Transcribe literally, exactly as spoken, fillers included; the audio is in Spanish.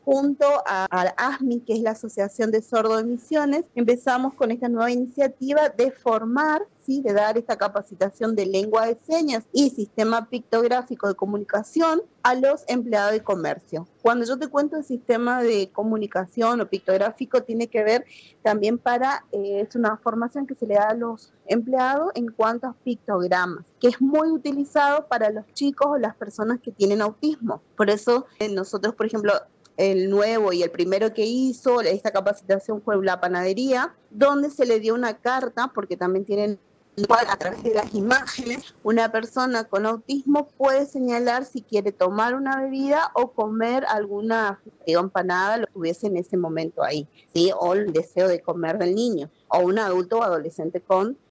junto a, a ASMI, que es la Asociación de Sordos de Misiones, empezamos con esta nueva iniciativa de formar, ¿sí? De dar esta capacitación de lengua de señas y sistema pictográfico de comunicación a los empleados de comercio. Cuando yo te cuento el sistema de comunicación o pictográfico, tiene que ver también para, eh, es una formación que se le da a los empleados en cuanto a pictogramas, que es muy utilizado para los chicos o las personas que tienen autismo. Por eso eh, nosotros, por ejemplo, el nuevo y el primero que hizo esta capacitación fue la panadería, donde se le dio una carta, porque también tienen a través de las imágenes, una persona con autismo puede señalar si quiere tomar una bebida o comer alguna empanada, lo que tuviese en ese momento ahí, ¿sí? O el deseo de comer del niño, o un adulto o adolescente con